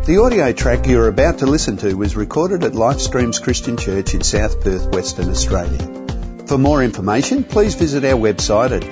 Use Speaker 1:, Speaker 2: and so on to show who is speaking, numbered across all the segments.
Speaker 1: The audio track you're about to listen to was recorded at Lifestreams Christian Church in South Perth, Western Australia. For more information, please visit our website at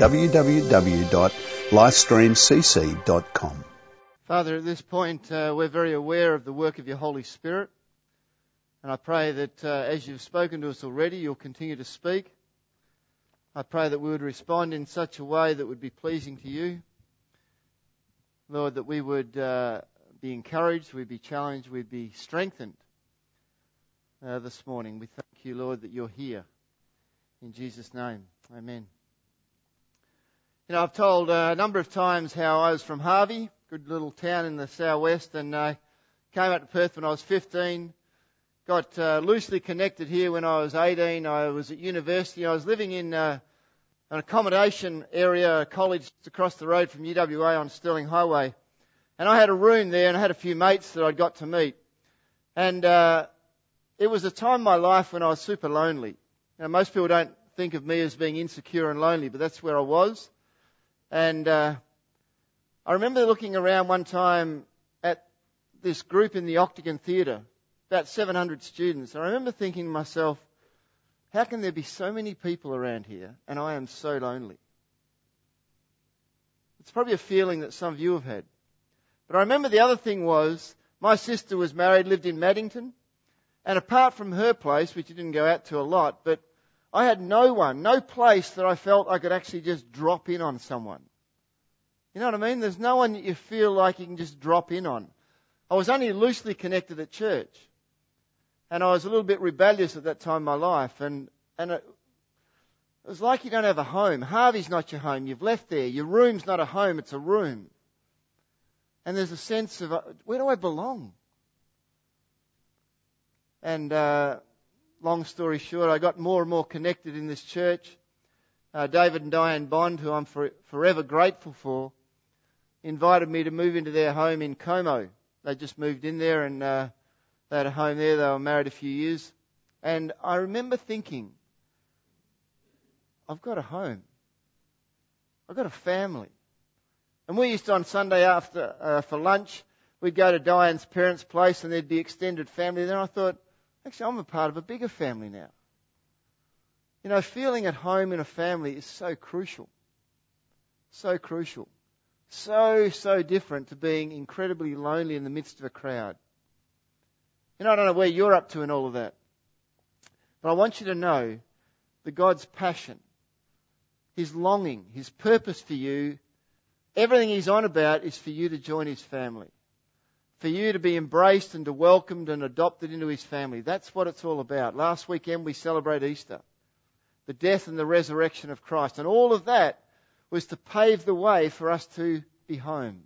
Speaker 1: www.lifestreamcc.com.
Speaker 2: Father, at this point, we're very aware of the work of your Holy Spirit. And I pray that as you've spoken to us already, you'll continue to speak. I pray that we would respond in such a way that would be pleasing to you. Lord, that we would be encouraged, we'd be challenged, we'd be strengthened this morning. We thank you, Lord, that you're here. In Jesus' name, amen. You know, I've told a number of times how I was from Harvey, good little town in the southwest, and I came out to Perth when I was 15, got loosely connected here when I was 18. I was at university. I was living in an accommodation area, a college across the road from UWA on Stirling Highway. And I had a room there, and I had a few mates that I'd got to meet. And it was a time in my life when I was super lonely. Now, most people don't think of me as being insecure and lonely, but that's where I was. And I remember looking around one time at this group in the Octagon Theatre, about 700 students. And I remember thinking to myself, how can there be so many people around here and I am so lonely? It's probably a feeling that some of you have had. But I remember the other thing was, my sister was married, lived in Maddington, and apart from her place, which I didn't go out to a lot, but I had no place that I felt I could actually just drop in on someone. You know what I mean? There's no one that you feel like you can just drop in on. I was only loosely connected at church. And I was a little bit rebellious at that time in my life. And it was like you don't have a home. Harvey's not your home. You've left there. Your room's not a home. It's a room. And there's a sense of, where do I belong? And long story short, I got more and more connected in this church. David and Diane Bond, who I'm forever grateful for, invited me to move into their home in Como. They just moved in there and they had a home there. They were married a few years. And I remember thinking, I've got a home. I've got a family. And we used to, on Sunday after for lunch, we'd go to Diane's parents' place and there'd be extended family there. And I thought, actually, I'm a part of a bigger family now. You know, feeling at home in a family is so crucial. So crucial. So different to being incredibly lonely in the midst of a crowd. You know, I don't know where you're up to in all of that. But I want you to know that God's passion, His longing, His purpose for you, everything He's on about is for you to join His family. For you to be embraced and to welcomed and adopted into His family. That's what it's all about. Last weekend we celebrate Easter. The death and the resurrection of Christ. And all of that was to pave the way for us to be home.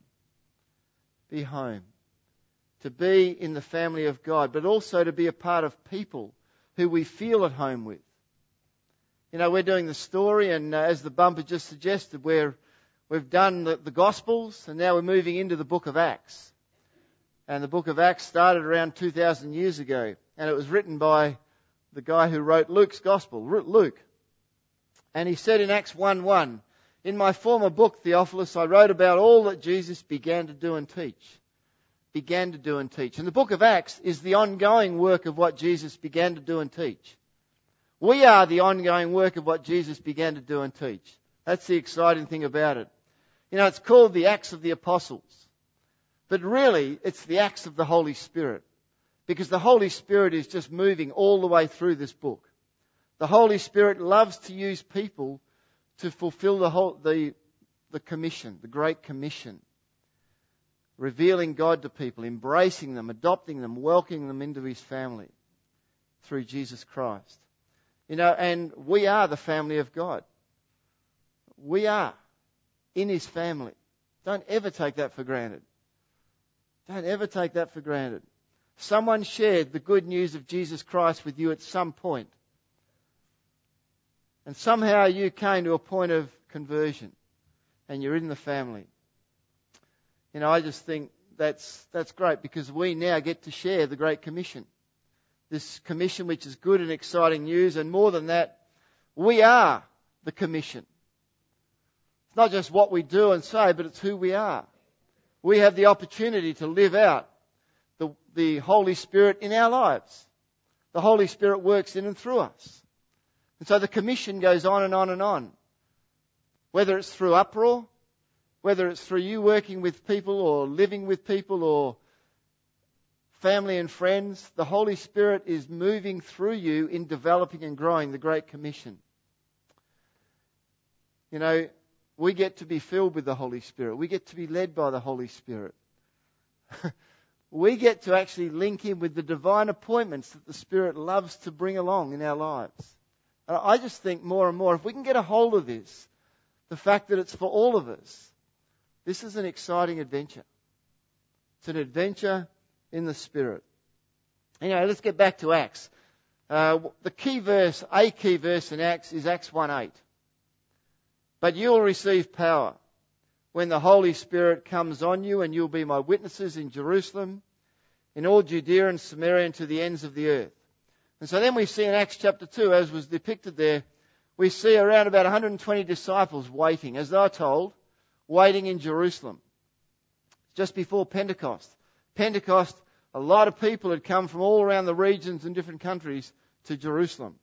Speaker 2: Be home. To be in the family of God. But also to be a part of people who we feel at home with. You know, we're doing the story, and as the bumper just suggested, we've done the Gospels, and now we're moving into the book of Acts. And the book of Acts started around 2,000 years ago. And it was written by the guy who wrote Luke's Gospel, Luke. And he said in Acts 1:1, in my former book, Theophilus, I wrote about all that Jesus began to do and teach. Began to do and teach. And the book of Acts is the ongoing work of what Jesus began to do and teach. We are the ongoing work of what Jesus began to do and teach. That's the exciting thing about it. You know, it's called the Acts of the Apostles. But really, it's the acts of the Holy Spirit. Because the Holy Spirit is just moving all the way through this book. The Holy Spirit loves to use people to fulfill the commission, the Great Commission. Revealing God to people, embracing them, adopting them, welcoming them into His family through Jesus Christ. You know, and we are the family of God. We are in His family. Don't ever take that for granted. Don't ever take that for granted. Someone shared the good news of Jesus Christ with you at some point. And somehow you came to a point of conversion. And you're in the family. You know, I just think that's great because we now get to share the Great Commission. This commission which is good and exciting news. And more than that, we are the commission. It's not just what we do and say, but it's who we are. We have the opportunity to live out the Holy Spirit in our lives. The Holy Spirit works in and through us. And so the commission goes on and on and on. Whether it's through uproar, whether it's through you working with people or living with people or family and friends, the Holy Spirit is moving through you in developing and growing the Great Commission. You know, we get to be filled with the Holy Spirit. We get to be led by the Holy Spirit. We get to actually link in with the divine appointments that the Spirit loves to bring along in our lives. And I just think more and more, if we can get a hold of this, the fact that it's for all of us, this is an exciting adventure. It's an adventure in the Spirit. Anyway, let's get back to Acts. A key verse in Acts is Acts 1:8. But you will receive power when the Holy Spirit comes on you, and you'll be my witnesses in Jerusalem, in all Judea and Samaria, and to the ends of the earth. And so then we see in Acts chapter 2, as was depicted there, we see around about 120 disciples waiting, as they are told, waiting in Jerusalem. Just before Pentecost. Pentecost, a lot of people had come from all around the regions and different countries to Jerusalem.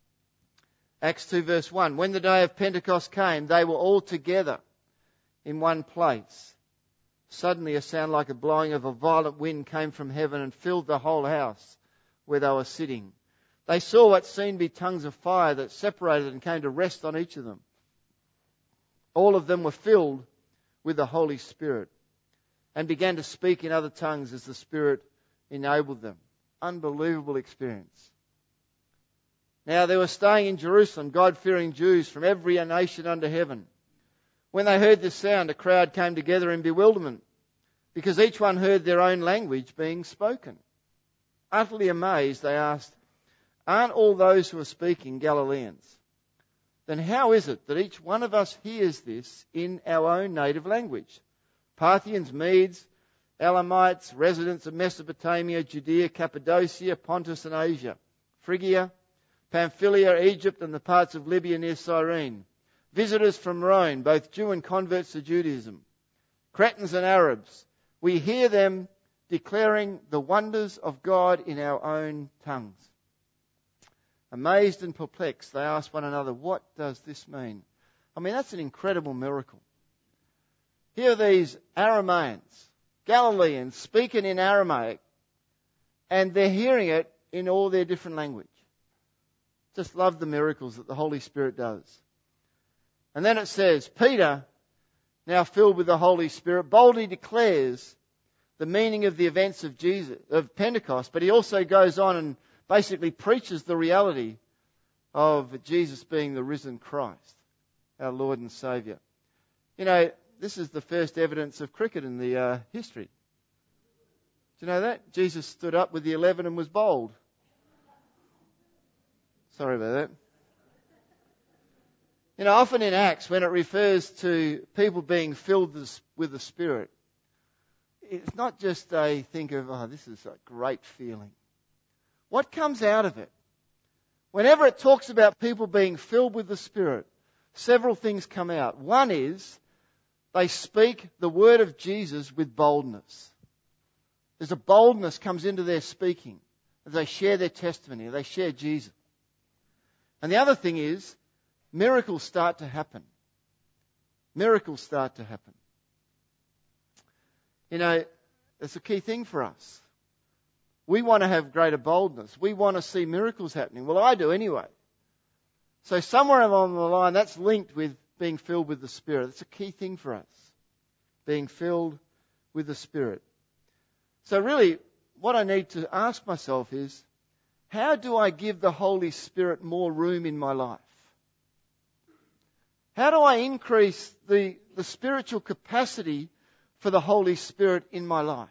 Speaker 2: Acts 2 verse 1. When the day of Pentecost came, they were all together in one place. Suddenly a sound like a blowing of a violent wind came from heaven and filled the whole house where they were sitting. They saw what seemed to be tongues of fire that separated and came to rest on each of them. All of them were filled with the Holy Spirit and began to speak in other tongues as the Spirit enabled them. Unbelievable experience. Now they were staying in Jerusalem, God-fearing Jews from every nation under heaven. When they heard this sound, a crowd came together in bewilderment, because each one heard their own language being spoken. Utterly amazed, they asked, "Aren't all those who are speaking Galileans? Then how is it that each one of us hears this in our own native language? Parthians, Medes, Elamites, residents of Mesopotamia, Judea, Cappadocia, Pontus and Asia, Phrygia, Pamphylia, Egypt and the parts of Libya near Cyrene, visitors from Rome, both Jew and converts to Judaism, Cretans and Arabs. We hear them declaring the wonders of God in our own tongues." Amazed and perplexed, they asked one another, "What does this mean?" I mean, that's an incredible miracle. Here are these Aramaeans, Galileans, speaking in Aramaic, and they're hearing it in all their different language. Just love the miracles that the Holy Spirit does. And then it says, Peter, now filled with the Holy Spirit, boldly declares the meaning of the events of Pentecost, but he also goes on and basically preaches the reality of Jesus being the risen Christ, our Lord and Saviour. You know, this is the first evidence of cricket in the history. Do you know that? Jesus stood up with the 11 and was bold. Sorry about that. You know, often in Acts, when it refers to people being filled with the Spirit, it's not just a think of, oh, this is a great feeling. What comes out of it? Whenever it talks about people being filled with the Spirit, several things come out. One is they speak the word of Jesus with boldness. There's a boldness comes into their speaking as they share their testimony, they share Jesus. And the other thing is, miracles start to happen. Miracles start to happen. You know, it's a key thing for us. We want to have greater boldness. We want to see miracles happening. Well, I do anyway. So somewhere along the line, that's linked with being filled with the Spirit. It's a key thing for us, being filled with the Spirit. So really, what I need to ask myself is, how do I give the Holy Spirit more room in my life? How do I increase the spiritual capacity for the Holy Spirit in my life?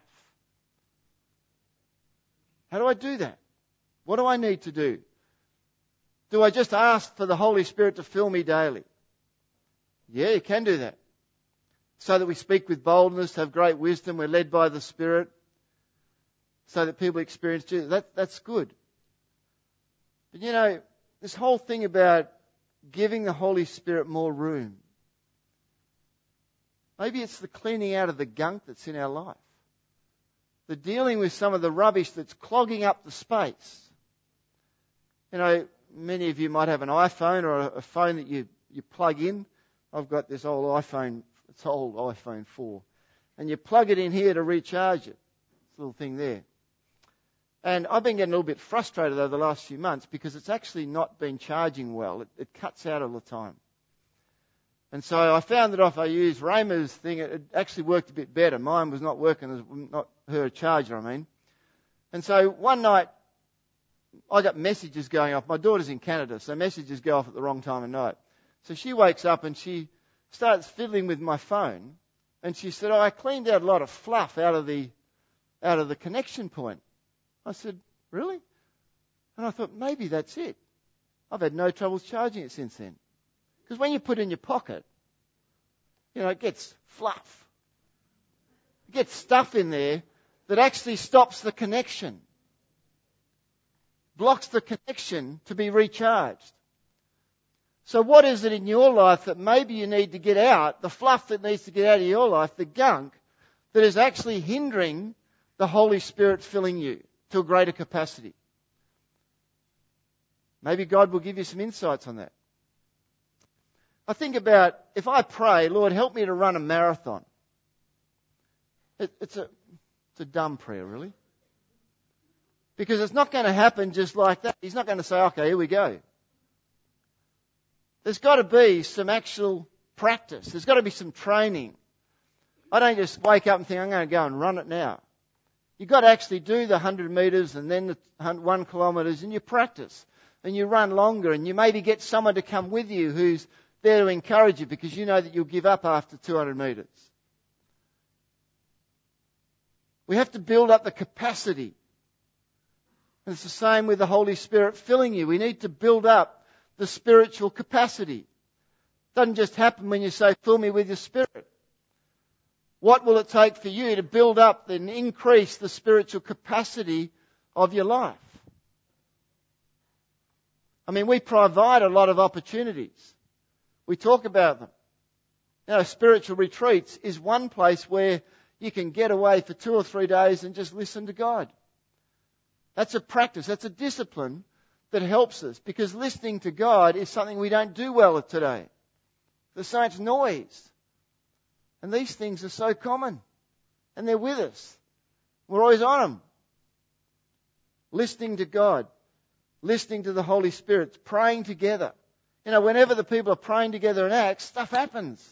Speaker 2: How do I do that? What do I need to do? Do I just ask for the Holy Spirit to fill me daily? Yeah, you can do that. So that we speak with boldness, have great wisdom, we're led by the Spirit, so that people experience Jesus. That's good. But you know, this whole thing about giving the Holy Spirit more room, maybe it's the cleaning out of the gunk that's in our life. They're dealing with some of the rubbish that's clogging up the space. You know, many of you might have an iPhone or a phone that you plug in. I've got this old iPhone, it's old iPhone 4. And you plug it in here to recharge it. This little thing there. And I've been getting a little bit frustrated over the last few months because it's actually not been charging well. It cuts out all the time. And so I found that if I used Rayma's thing, it actually worked a bit better. Mine was not working, not her charger, I mean. And so one night, I got messages going off. My daughter's in Canada, so messages go off at the wrong time of night. So she wakes up and she starts fiddling with my phone. And she said, I cleaned out a lot of fluff out of the connection point. I said, really? And I thought, maybe that's it. I've had no troubles charging it since then. Because when you put it in your pocket, you know, it gets fluff. It gets stuff in there that actually stops the connection. Blocks the connection to be recharged. So what is it in your life that maybe you need to get out, the fluff that needs to get out of your life, the gunk, that is actually hindering the Holy Spirit filling you to a greater capacity? Maybe God will give you some insights on that. I think about, if I pray, Lord, help me to run a marathon. It's a dumb prayer, really. Because it's not going to happen just like that. He's not going to say, okay, here we go. There's got to be some actual practice. There's got to be some training. I don't just wake up and think, I'm going to go and run it now. You've got to actually do the 100 metres and then the 1 kilometres, and you practice. And you run longer, and you maybe get someone to come with you who's there to encourage you, because you know that you'll give up after 200 metres. We have to build up the capacity. And it's the same with the Holy Spirit filling you. We need to build up the spiritual capacity. It doesn't just happen when you say, fill me with your Spirit. What will it take for you to build up and increase the spiritual capacity of your life? I mean, we provide a lot of opportunities. We talk about them. You know, spiritual retreats is one place where you can get away for 2 or 3 days and just listen to God. That's a practice. That's a discipline that helps us, because listening to God is something we don't do well at today. There's so much noise. And these things are so common. And they're with us. We're always on them. Listening to God. Listening to the Holy Spirit. Praying together. You know, whenever the people are praying together in Acts, stuff happens.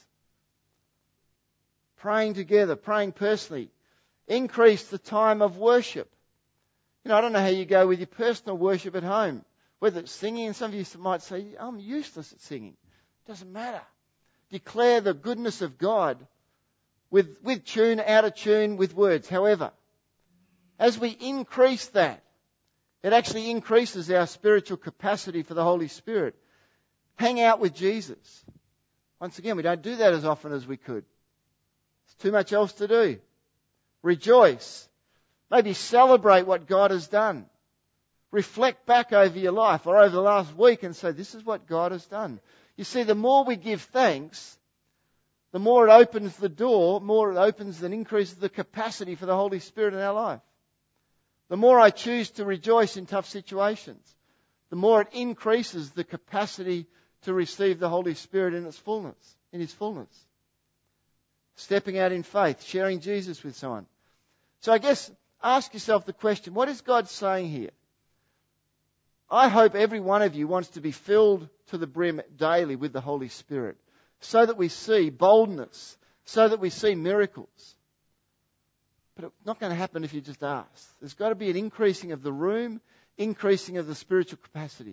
Speaker 2: Praying together, praying personally. Increase the time of worship. You know, I don't know how you go with your personal worship at home. Whether it's singing, and some of you might say, I'm useless at singing. It doesn't matter. Declare the goodness of God with tune, out of tune, with words. However, as we increase that, it actually increases our spiritual capacity for the Holy Spirit. Hang out with Jesus. Once again, we don't do that as often as we could. There's too much else to do. Rejoice. Maybe celebrate what God has done. Reflect back over your life or over the last week and say, this is what God has done. You see, the more we give thanks, the more it opens the door, more it opens and increases the capacity for the Holy Spirit in our life. The more I choose to rejoice in tough situations, the more it increases the capacity to receive the Holy Spirit in its fullness, in His fullness. Stepping out in faith, sharing Jesus with someone. So I guess ask yourself the question, what is God saying here? I hope every one of you wants to be filled to the brim daily with the Holy Spirit, so that we see boldness, so that we see miracles. But it's not going to happen if you just ask. There's got to be an increasing of the room, increasing of the spiritual capacity.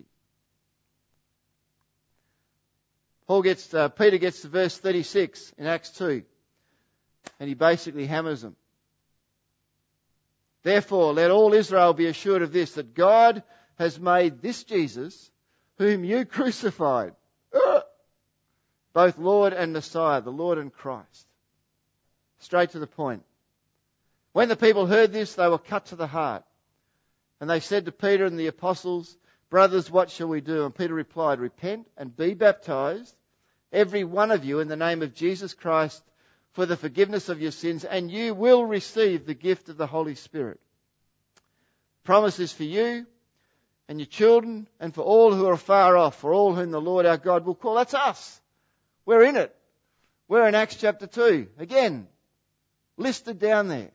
Speaker 2: Peter gets to verse 36 in Acts 2, and he basically hammers them. Therefore, let all Israel be assured of this, that God has made this Jesus, whom you crucified, both Lord and Messiah, the Lord and Christ. Straight to the point. When the people heard this, they were cut to the heart. And they said to Peter and the apostles, brothers, what shall we do? And Peter replied, repent and be baptized, every one of you, in the name of Jesus Christ, for the forgiveness of your sins, and you will receive the gift of the Holy Spirit. Promise is for you and your children and for all who are far off, for all whom the Lord our God will call. That's us. We're in it. We're in Acts chapter 2. Again, listed down there.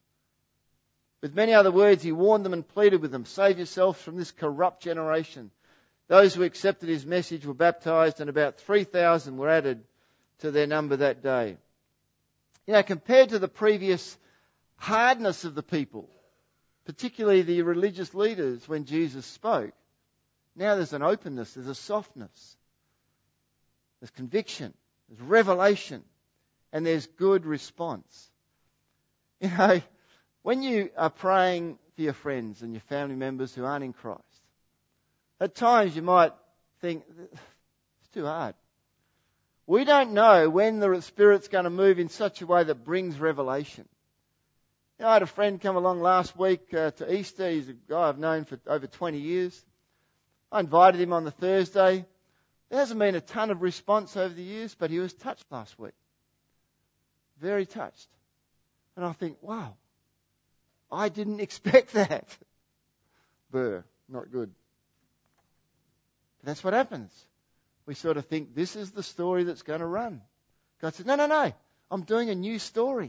Speaker 2: With many other words, he warned them and pleaded with them, save yourselves from this corrupt generation. Those who accepted his message were baptized, and about 3,000 were added to their number that day. You know, compared to the previous hardness of the people, particularly the religious leaders when Jesus spoke, now there's an openness, there's a softness, there's conviction, there's revelation, and there's good response. You know, when you are praying for your friends and your family members who aren't in Christ, at times you might think, it's too hard. We don't know when the Spirit's going to move in such a way that brings revelation. You know, I had a friend come along last week to Easter. He's a guy I've known for over 20 years. I invited him on the Thursday. There hasn't been a ton of response over the years, but he was touched last week. Very touched. And I think, wow, I didn't expect that. Burr, not good. But that's what happens. We sort of think this is the story that's going to run. God said, no, I'm doing a new story.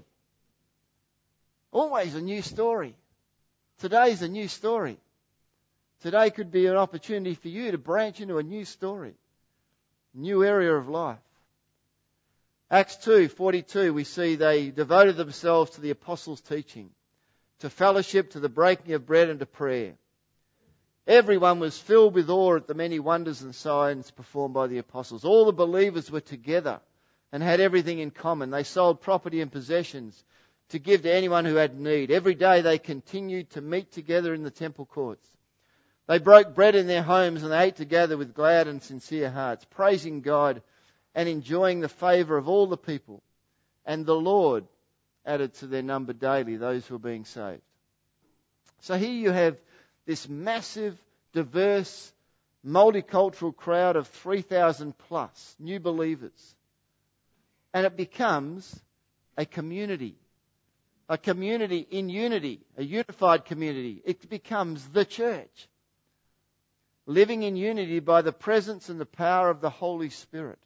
Speaker 2: Always a new story. Today's a new story. Today could be an opportunity for you to branch into a new story. New area of life. Acts 2:42, we see they devoted themselves to the apostles' teaching, to fellowship, to the breaking of bread, and to prayer. Everyone was filled with awe at the many wonders and signs performed by the apostles. All the believers were together and had everything in common. They sold property and possessions to give to anyone who had need. Every day they continued to meet together in the temple courts. They broke bread in their homes and they ate together with glad and sincere hearts, praising God and enjoying the favour of all the people. And the Lord added to their number daily those who were being saved. So here you have this massive, diverse, multicultural crowd of 3,000 plus new believers. And it becomes a community in unity, a unified community. It becomes the church, living in unity by the presence and the power of the Holy Spirit.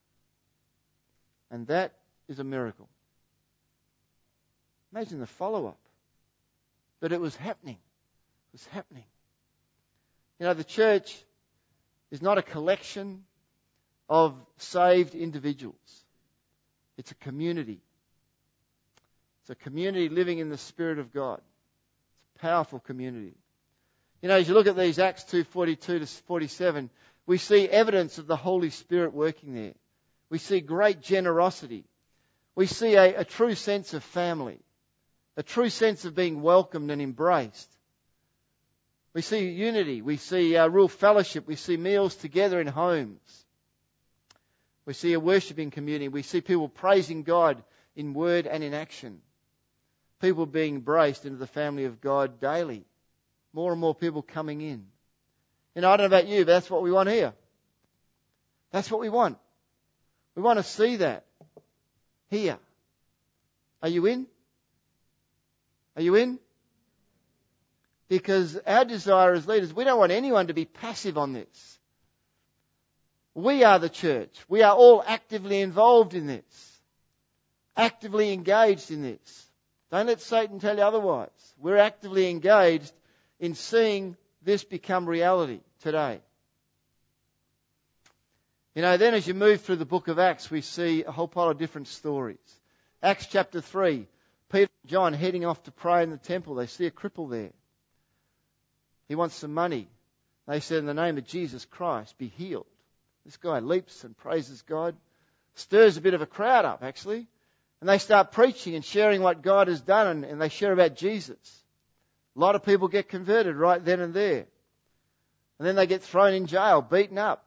Speaker 2: And that is a miracle. Imagine the follow-up. But it was happening. It was happening. You know, the church is not a collection of saved individuals. It's a community. It's a community living in the Spirit of God. It's a powerful community. You know, as you look at these Acts 2:42 to 47, we see evidence of the Holy Spirit working there. We see great generosity. We see a true sense of family. A true sense of being welcomed and embraced. We see unity. We see real fellowship. We see meals together in homes. We see a worshipping community. We see people praising God in word and in action. People being embraced into the family of God daily. More and more people coming in. You know, I don't know about you, but that's what we want here. That's what we want. We want to see that here. Are you in? Are you in? Because our desire as leaders, we don't want anyone to be passive on this. We are the church. We are all actively involved in this. Actively engaged in this. Don't let Satan tell you otherwise. We're actively engaged in seeing this become reality today. You know, then as you move through the book of Acts, we see a whole pile of different stories. Acts chapter 3, Peter and John heading off to pray in the temple. They see a cripple there. He wants some money. They said, in the name of Jesus Christ, be healed. This guy leaps and praises God. Stirs a bit of a crowd up, actually. And they start preaching and sharing what God has done, and they share about Jesus. A lot of people get converted right then and there. And then they get thrown in jail, beaten up.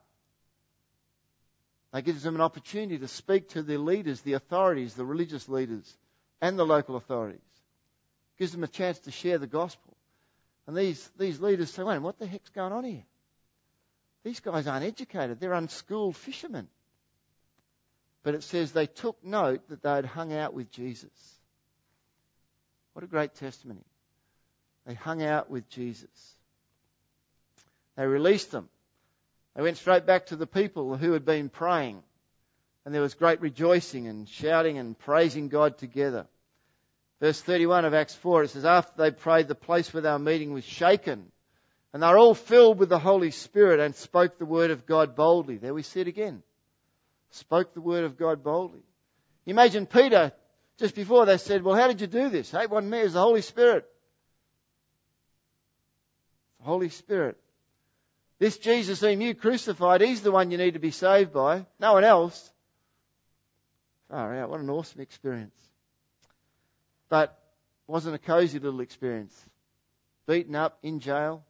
Speaker 2: That gives them an opportunity to speak to the leaders, the authorities, the religious leaders, and the local authorities. Gives them a chance to share the gospel. And these leaders say, wait, what the heck's going on here? These guys aren't educated. They're unschooled fishermen. But it says they took note that they had hung out with Jesus. What a great testimony. They hung out with Jesus. They released them. They went straight back to the people who had been praying. And there was great rejoicing and shouting and praising God together. Verse 31 of Acts 4, it says, after they prayed, the place where they were meeting was shaken. And they were all filled with the Holy Spirit and spoke the word of God boldly. There we see it again. Spoke the word of God boldly. Imagine Peter, just before they said, well, how did you do this? Hey, it wasn't me, it was the Holy Spirit. The Holy Spirit. This Jesus whom you crucified, he's the one you need to be saved by. No one else. Far out, what an awesome experience. But it wasn't a cosy little experience. Beaten up, in jail.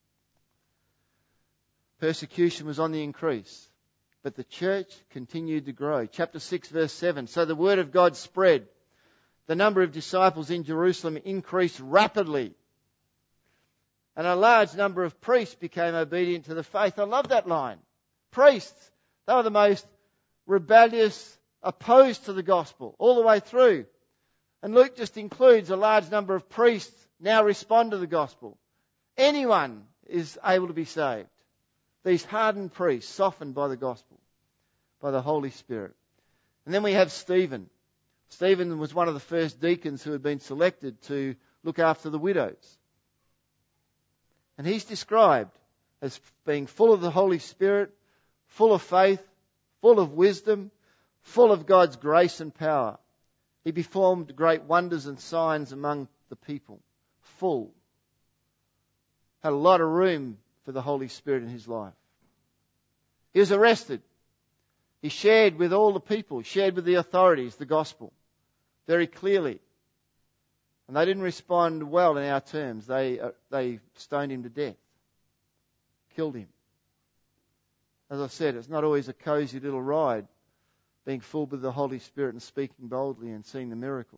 Speaker 2: Persecution was on the increase. But the church continued to grow. Chapter 6, verse 7. So the word of God spread. The number of disciples in Jerusalem increased rapidly. And a large number of priests became obedient to the faith. I love that line. Priests, they were the most rebellious, opposed to the gospel all the way through. And Luke just includes a large number of priests now respond to the gospel. Anyone is able to be saved. These hardened priests softened by the gospel, by the Holy Spirit. And then we have Stephen. Stephen was one of the first deacons who had been selected to look after the widows. And he's described as being full of the Holy Spirit, full of faith, full of wisdom, full of God's grace and power. He performed great wonders and signs among the people. Full. Had a lot of room for the Holy Spirit in his life. He was arrested. He shared with all the people, shared with the authorities the gospel very clearly. And they didn't respond well in our terms. They stoned him to death. Killed him. As I said, it's not always a cosy little ride, being filled with the Holy Spirit and speaking boldly and seeing the miracles.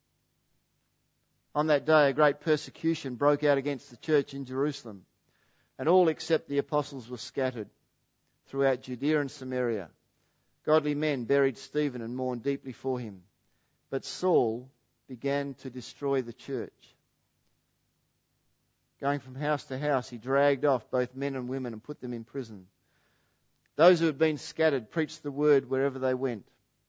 Speaker 2: On that day, a great persecution broke out against the church in Jerusalem, and all except the apostles were scattered throughout Judea and Samaria. Godly men buried Stephen and mourned deeply for him. But Saul began to destroy the church. Going from house to house, he dragged off both men and women and put them in prison. Those who had been scattered preached the word wherever they went.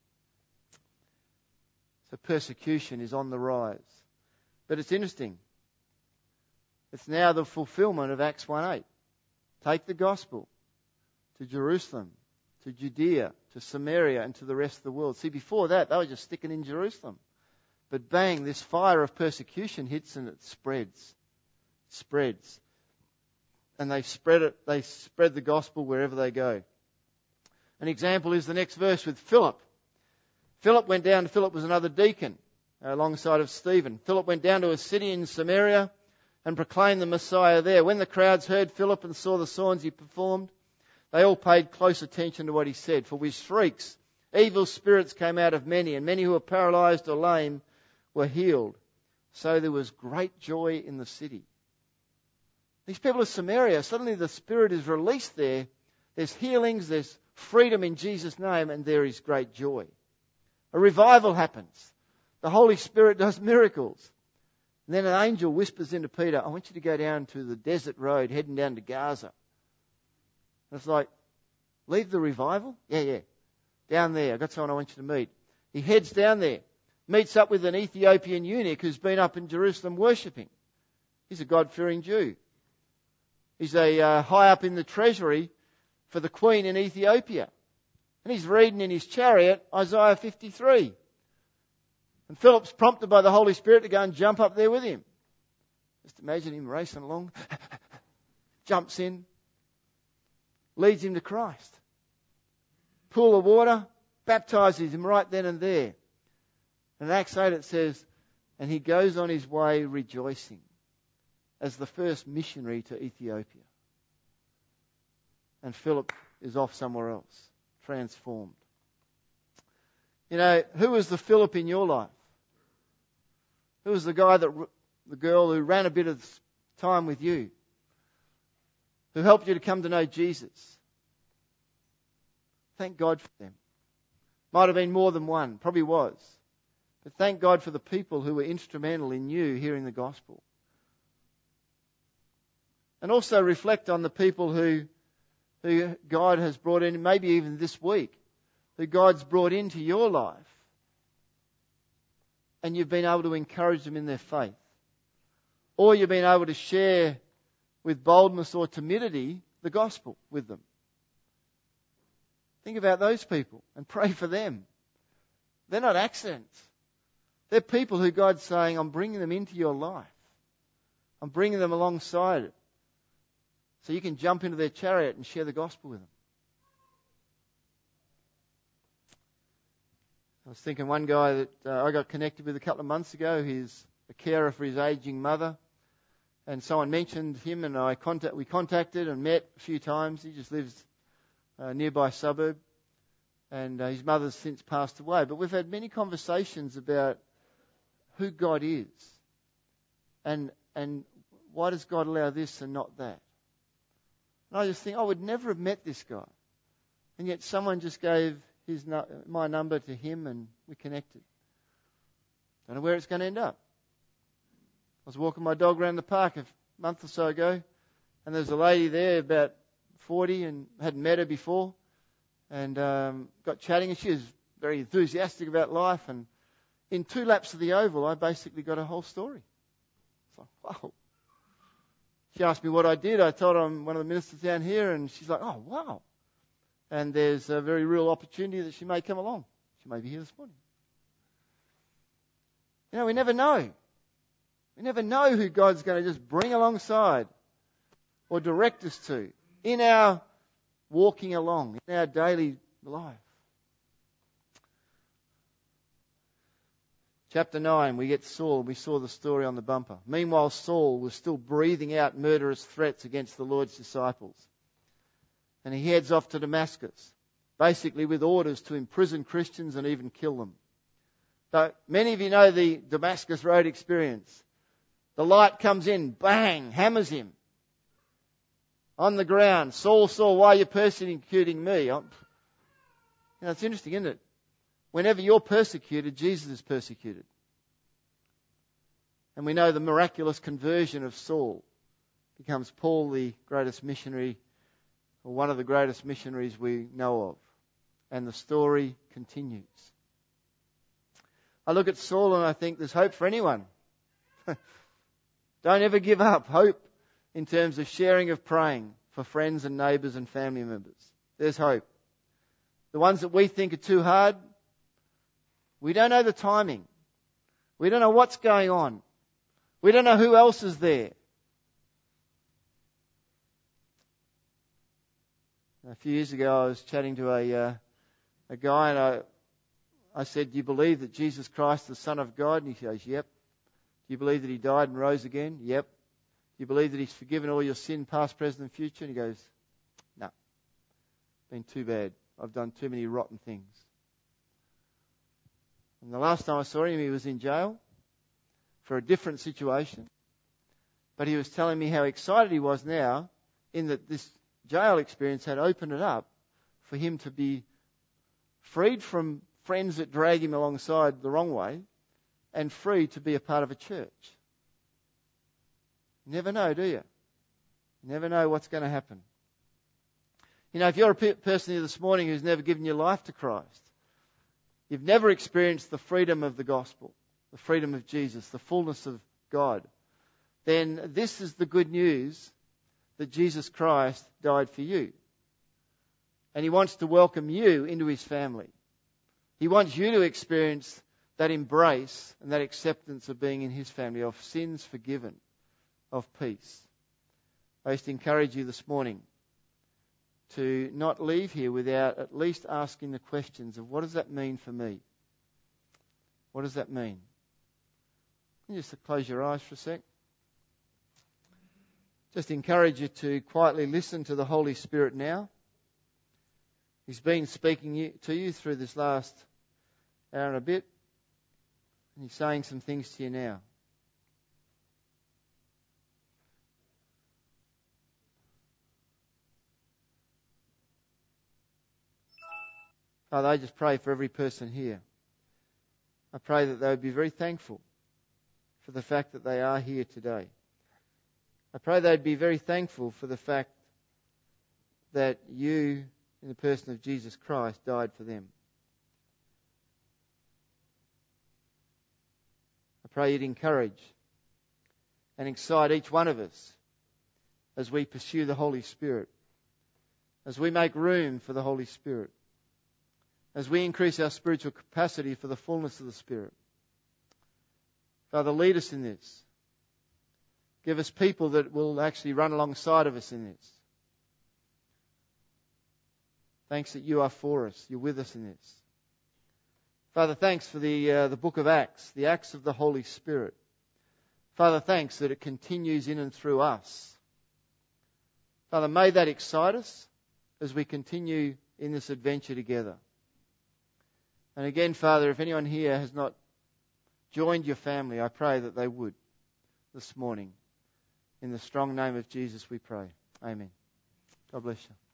Speaker 2: So persecution is on the rise. But it's interesting. It's now the fulfillment of Acts 1:8. Take the gospel to Jerusalem, to Judea, to Samaria, and to the rest of the world. See, before that, they were just sticking in Jerusalem. But bang, this fire of persecution hits and it spreads. Spreads. And they spread it. They spread the gospel wherever they go. An example is the next verse with Philip. Philip was another deacon alongside of Stephen. Philip went down to a city in Samaria and proclaimed the Messiah there. When the crowds heard Philip and saw the signs he performed, they all paid close attention to what he said. For with shrieks, evil spirits came out of many, and many who were paralyzed or lame were healed. So there was great joy in the city. These people of Samaria, suddenly the Spirit is released there. There's healings, there's freedom in Jesus' name, and there is great joy. A revival happens. The Holy Spirit does miracles. And then an angel whispers into Peter, I want you to go down to the desert road heading down to Gaza. And it's like, leave the revival? Yeah. Down there, I've got someone I want you to meet. He heads down there, meets up with an Ethiopian eunuch who's been up in Jerusalem worshipping. He's a God-fearing Jew. He's a high up in the treasury for the queen in Ethiopia. And he's reading in his chariot Isaiah 53. And Philip's prompted by the Holy Spirit to go and jump up there with him. Just imagine him racing along. Jumps in. Leads him to Christ. Pool of water. Baptizes him right then and there. And in Acts 8 it says, and he goes on his way rejoicing as the first missionary to Ethiopia. And Philip is off somewhere else, transformed. You know, who was the Philip in your life? Who was the girl who ran a bit of time with you? Who helped you to come to know Jesus? Thank God for them. Might have been more than one, probably was. But thank God for the people who were instrumental in you hearing the gospel. And also reflect on the people who God has brought in, maybe even this week, who God's brought into your life. And you've been able to encourage them in their faith. Or you've been able to share with boldness or timidity the gospel with them. Think about those people and pray for them. They're not accidents. They're people who God's saying, I'm bringing them into your life. I'm bringing them alongside it. So you can jump into their chariot and share the gospel with them. I was thinking one guy that I got connected with a couple of months ago. He's a carer for his aging mother. And someone mentioned him and we contacted and met a few times. He just lives a nearby suburb. And his mother's since passed away. But we've had many conversations about who God is. And why does God allow this and not that? And I just think, I would never have met this guy. And yet someone just gave my number to him and we connected. Don't know where it's going to end up. I was walking my dog around the park a month or so ago, and there's a lady there about 40 and hadn't met her before, and got chatting, and she was very enthusiastic about life. And in 2 laps of the oval, I basically got a whole story. It's like, wow. She asked me what I did. I told her I'm one of the ministers down here, and she's like, oh, wow. And there's a very real opportunity that she may come along. She may be here this morning. You know, we never know. We never know who God's going to just bring alongside or direct us to in our walking along, in our daily life. Chapter 9, we get Saul. We saw the story on the bumper. Meanwhile, Saul was still breathing out murderous threats against the Lord's disciples. And he heads off to Damascus, basically with orders to imprison Christians and even kill them. So many of you know the Damascus Road experience. The light comes in, bang, hammers him on the ground. Saul, Saul, why are you persecuting me? You know, it's interesting, isn't it? Whenever you're persecuted, Jesus is persecuted. And we know the miraculous conversion of Saul becomes Paul, the greatest missionary, or one of the greatest missionaries we know of. And the story continues. I look at Saul and I think there's hope for anyone. Don't ever give up hope in terms of sharing of praying for friends and neighbours and family members. There's hope. The ones that we think are too hard, we don't know the timing. We don't know what's going on. We don't know who else is there. A few years ago I was chatting to a guy and I said, do you believe that Jesus Christ is the Son of God? And he goes, yep. Do you believe that he died and rose again? Yep. Do you believe that he's forgiven all your sin, past, present and future? And he goes, no. Been too bad. I've done too many rotten things. And the last time I saw him, he was in jail for a different situation. But he was telling me how excited he was now in that this jail experience had opened it up for him to be freed from friends that drag him alongside the wrong way and free to be a part of a church. You never know, do you? You never know what's going to happen. You know, if you're a person here this morning who's never given your life to Christ, you've never experienced the freedom of the gospel, the freedom of Jesus, the fullness of God, then this is the good news that Jesus Christ died for you. And he wants to welcome you into his family. He wants you to experience that embrace and that acceptance of being in his family, of sins forgiven, of peace. I just encourage you this morning to not leave here without at least asking the questions of what does that mean for me? What does that mean? Can you just close your eyes for a sec? Just encourage you to quietly listen to the Holy Spirit now. He's been speaking to you through this last hour and a bit. And he's saying some things to you now. Father, I just pray for every person here. I pray that they would be very thankful for the fact that they are here today. I pray they'd be very thankful for the fact that you, in the person of Jesus Christ, died for them. I pray you'd encourage and excite each one of us as we pursue the Holy Spirit, as we make room for the Holy Spirit, as we increase our spiritual capacity for the fullness of the Spirit. Father, lead us in this. Give us people that will actually run alongside of us in this. Thanks that you are for us. You're with us in this. Father, thanks for the book of Acts, the Acts of the Holy Spirit. Father, thanks that it continues in and through us. Father, may that excite us as we continue in this adventure together. And again, Father, if anyone here has not joined your family, I pray that they would this morning. In the strong name of Jesus we pray. Amen. God bless you.